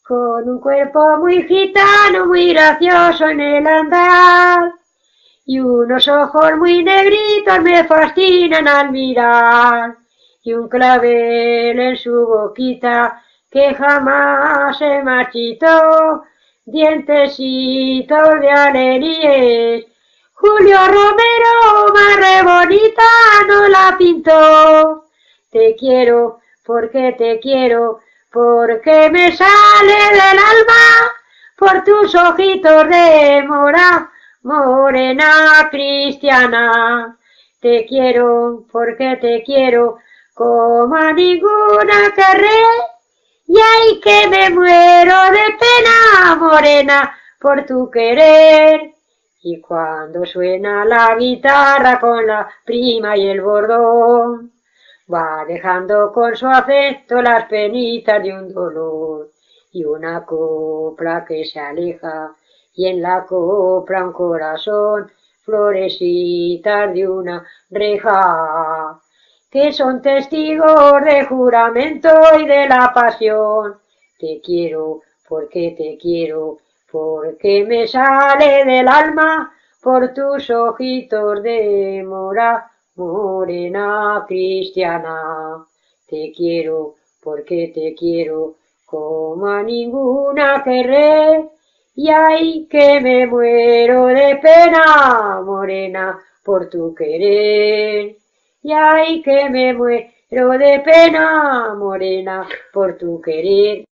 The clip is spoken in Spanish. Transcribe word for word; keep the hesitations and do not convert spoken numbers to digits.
con un cuerpo muy gitano, muy gracioso en el andar, y unos ojos muy negritos me fascinan al mirar, y un clavel en su boquita que jamás se marchitó, dientecitos de alegrías. Julio Romero, más re bonita no la pintó. Te quiero porque te quiero, porque me sale del alma por tus ojitos de mora, morena cristiana. Te quiero porque te quiero, como a ninguna querré, y ay que me muero de pena, morena, por tu querer. Y cuando suena la guitarra con la prima y el bordón, va dejando con su afecto las penitas de un dolor, y una copla que se aleja, y en la copla un corazón, florecitas de una reja, que son testigos de juramento y de la pasión. Te quiero porque te quiero, porque me sale del alma por tus ojitos de mora, morena cristiana. Te quiero porque te quiero, como a ninguna querré, y ay que me muero de pena, morena, por tu querer. Y ay que me muero de pena, morena, por tu querer.